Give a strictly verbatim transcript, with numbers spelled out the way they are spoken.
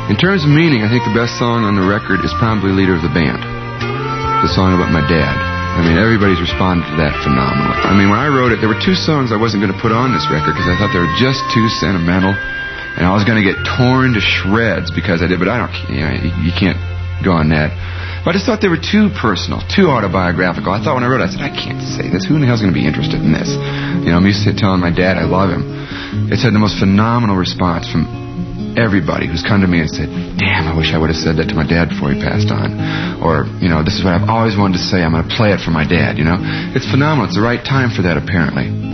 In terms of meaning, I think the best song on the record is probably Leader of the Band. The song about my dad. I mean, everybody's responded to that phenomenally. I mean, when I wrote it, there were two songs I wasn't going to put on this record because I thought they were just too sentimental, and I was going to get torn to shreds because I did, but I don't, you know, you, you can't go on that. But I just thought they were too personal, too autobiographical. I thought when I wrote it, I said, I can't say this. Who in the hell's going to be interested in this? You know, I'm used to telling my dad I love him. It's had the most phenomenal response from everybody who's come to me and said, damn, I wish I would have said that to my dad before he passed on. Or, you know, this is what I've always wanted to say. I'm going to play it for my dad, you know. It's phenomenal. It's the right time for that, apparently.